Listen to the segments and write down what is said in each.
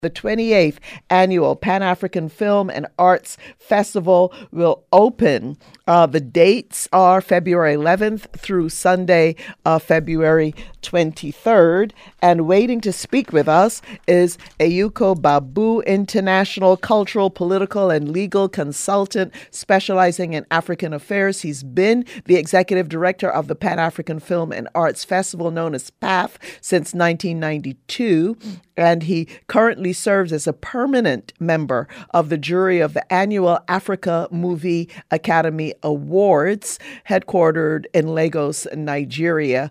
The 28th annual Pan-African Film and Arts Festival will open. The dates are February 11th through Sunday, February 23rd. And waiting to speak with us is Ayuko Babu, international cultural, political, and legal consultant specializing in African affairs. He's been the executive director of the Pan-African Film and Arts Festival, known as PAF, since 1992. And he currently serves as a permanent member of the jury of the annual Africa Movie Academy Awards, headquartered in Lagos, Nigeria.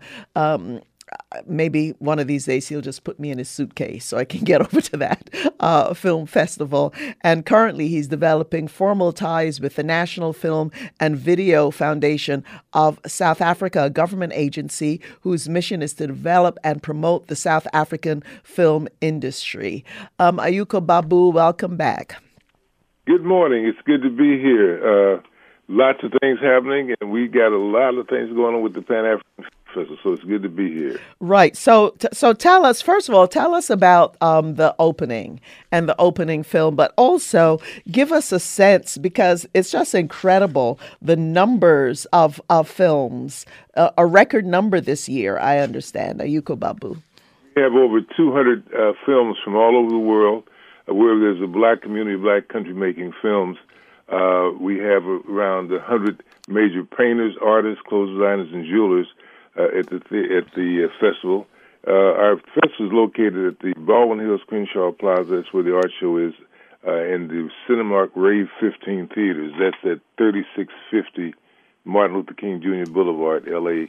Maybe one of these days he'll just put me in his suitcase so I can get over to that film festival. And currently he's developing formal ties with the National Film and Video Foundation of South Africa, a government agency whose mission is to develop and promote the South African film industry. Ayuko Babu, welcome back. Good morning. It's good to be here. Lots of things happening, and we got a lot of things going on with the Pan-African Festival, so it's good to be here. Right. So tell us, first of all, tell us about the opening and the opening film, but also give us a sense, because it's just incredible, the numbers of films, a record number this year, I understand. Ayuko Babu. We have over 200 films from all over the world where there's a black community, black country making films. We have around 100 major painters, artists, clothes designers, and jewelers at the festival. Our festival is located at the Baldwin Hills Crenshaw Plaza. That's where the art show is, in the Cinemark Rave 15 theaters. That's at 3650 Martin Luther King Jr. Boulevard, LA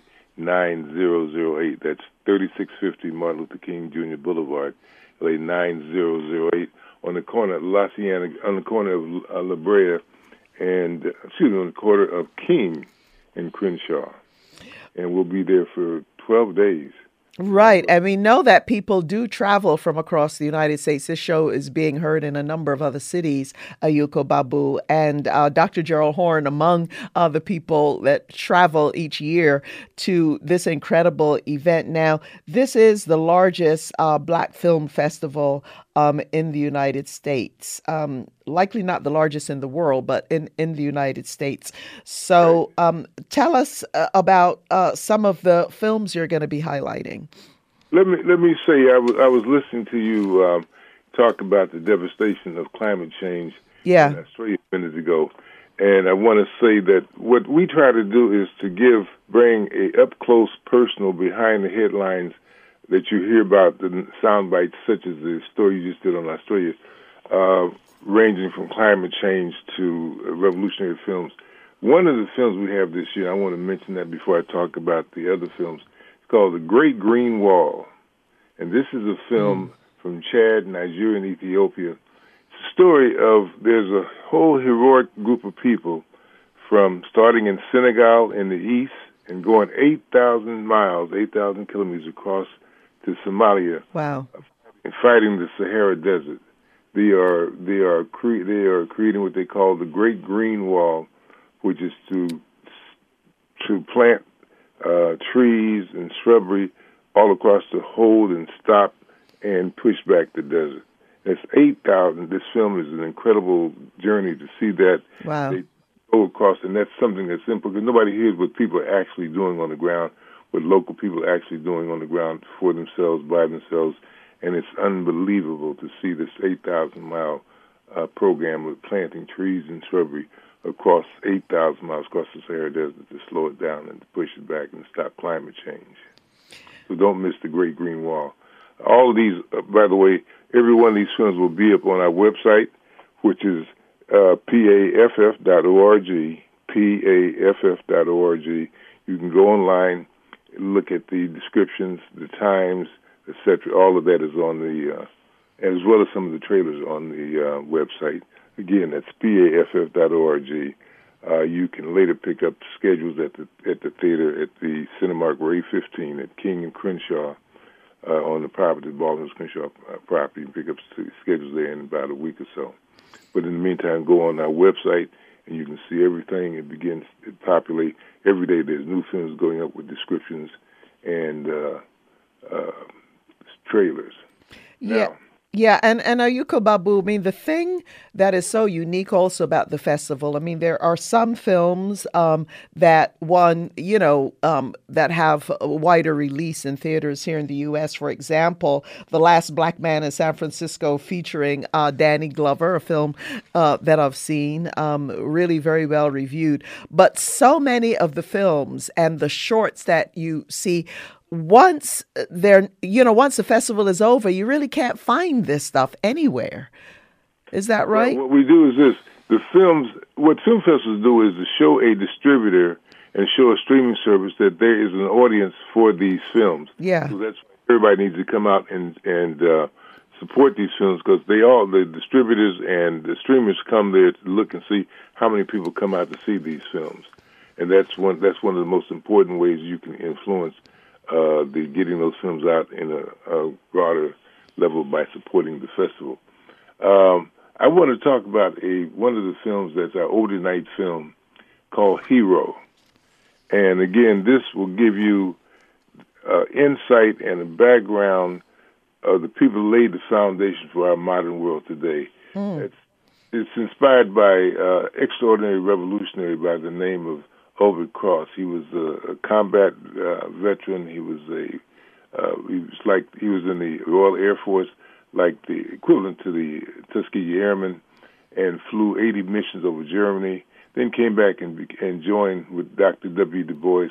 9008. That's 3650 Martin Luther King Jr. Boulevard, LA 9008. On the corner of La Cienega, on the corner of La Brea, and on the corner of King and Crenshaw, and we'll be there for 12 days. Right. And we know that people do travel from across the United States. This show is being heard in a number of other cities, Ayuko Babu, and Dr. Gerald Horne among the people that travel each year to this incredible event. Now, this is the largest Black film festival in the United States. Likely not the largest in the world, but in the United States. So tell us about some of the films you're going to be highlighting. Let me say, I was listening to you talk about the devastation of climate change in Australia minutes ago, and I want to say that what we try to do is to bring a up close, personal, behind the headlines that you hear about, the sound bites such as the story you just did on Australia, ranging from climate change to revolutionary films. One of the films we have this year, I want to mention that before I talk about the other films, it's called The Great Green Wall. And this is a film from Chad, Nigeria, and Ethiopia. It's a story of, there's a whole heroic group of people from starting in Senegal in the east and going 8,000 miles, 8,000 kilometers across to Somalia. Wow. And fighting the Sahara Desert. They are creating what they call the Great Green Wall, which is to plant trees and shrubbery all across to hold and stop and push back the desert. That's 8,000. This film is an incredible journey to see that. Wow. They go across, and that's something that's simple because nobody hears what people are actually doing on the ground, what local people are actually doing on the ground for themselves, by themselves. And it's unbelievable to see this 8,000-mile program of planting trees and shrubbery across 8,000 miles across the Sahara Desert to slow it down and to push it back and stop climate change. So don't miss the Great Green Wall. All of these, by the way, every one of these films will be up on our website, which is paff.org, paff.org. You can go online, look at the descriptions, the times, etc. All of that is on the, as well as some of the trailers on the website. Again, that's paff.org. You can later pick up schedules at the theater at the Cinemark Ray 15 at King and Crenshaw on the property, Baldwin Crenshaw property, and pick up schedules there in about a week or so. But in the meantime, go on our website and you can see everything. It begins to populate. Every day there's new films going up with descriptions and trailers. Yeah. Now, Yeah, and Ayuko Babu, I mean, the thing that is so unique also about the festival, I mean, there are some films that have a wider release in theaters here in the U.S. For example, The Last Black Man in San Francisco, featuring Danny Glover, a film that I've seen, really very well reviewed. But so many of the films and the shorts that you see, once the festival is over, you really can't find this stuff anywhere. Is that right? Well, what we do is this: what film festivals do is to show a distributor and show a streaming service that there is an audience for these films. Yeah. So that's why everybody needs to come out and support these films, because the distributors and the streamers come there to look and see how many people come out to see these films, and that's one of the most important ways you can influence the getting those films out in a broader level by supporting the festival. I want to talk about one of the films that's our Oda Night film called Hero. And again, this will give you insight and a background of the people who laid the foundation for our modern world today. It's inspired by extraordinary revolutionary by the name of Albert Cross. He was a combat veteran. He was in the Royal Air Force, like the equivalent to the Tuskegee Airmen, and flew 80 missions over Germany. Then came back and joined with Dr. W. Du Bois,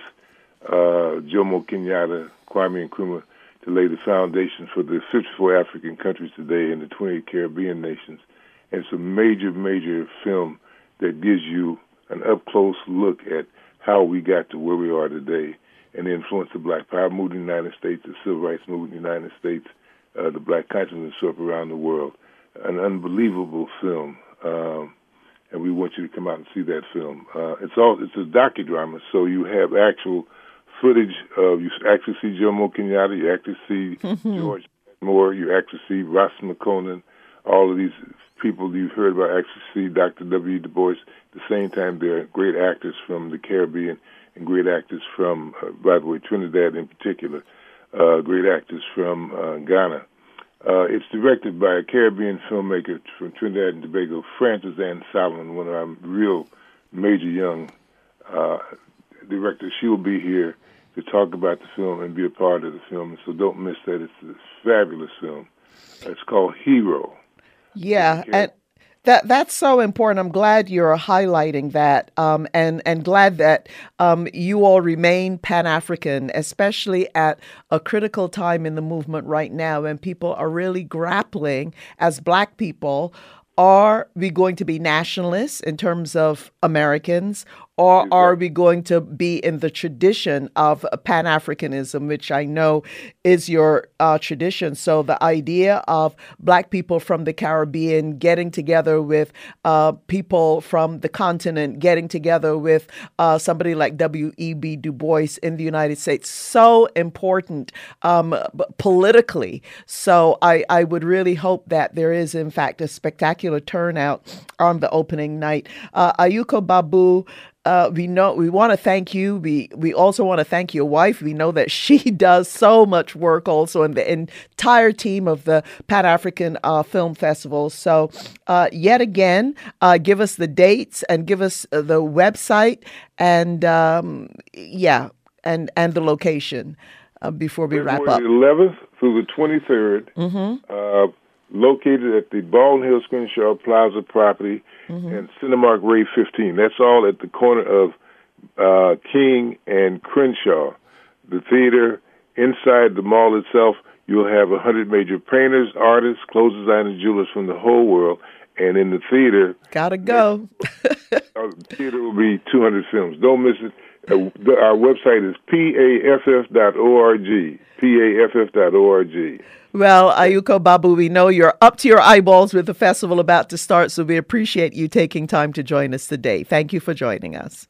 Jomo Kenyatta, Kwame Nkrumah, to lay the foundation for the 54 African countries today and the 28 Caribbean nations. And it's a major, major film that gives you an up-close look at how we got to where we are today and the influence of Black Power movement in the United States, the Civil Rights movement in the United States, the Black consciousness around the world. An unbelievable film, and we want you to come out and see that film. It's a docudrama, so you have actual footage of, you actually see Jomo Kenyatta, you actually see George Moore, you actually see Ross McConan, all of these people you've heard about, actually see Dr. W. Du Bois. At the same time, they're great actors from the Caribbean and great actors from, by the way, Trinidad in particular, great actors from Ghana. It's directed by a Caribbean filmmaker from Trinidad and Tobago, Francis Ann Solomon, one of our real major young directors. She will be here to talk about the film and be a part of the film, so don't miss that. It's a fabulous film. It's called Hero. Yeah, and that's so important. I'm glad you're highlighting that, and glad that you all remain Pan-African, especially at a critical time in the movement right now, when people are really grappling as Black people. Are we going to be nationalists in terms of Americans, or are we going to be in the tradition of Pan-Africanism, which I know is your tradition? So the idea of Black people from the Caribbean getting together with people from the continent, getting together with somebody like W.E.B. Du Bois in the United States, so important politically. So I would really hope that there is, in fact, a spectacular turnout on the opening night. Ayuko Babu, we want to thank you. We also want to thank your wife. We know that she does so much work also, in the entire team of the Pan-African Film Festival. So yet again, give us the dates and give us the website and and the location before we wrap up. February 11th through the 23rd. Located at the Baldwin Hills Crenshaw Plaza property and Cinemark Ray 15. That's all at the corner of King and Crenshaw. The theater, inside the mall itself, you'll have 100 major painters, artists, clothes designers, jewelers from the whole world. And in the theater... Gotta go. The theater will be 200 films. Don't miss it. Our website is paff.org. paff.org. Well, Ayuko Babu, we know you're up to your eyeballs with the festival about to start, so we appreciate you taking time to join us today. Thank you for joining us.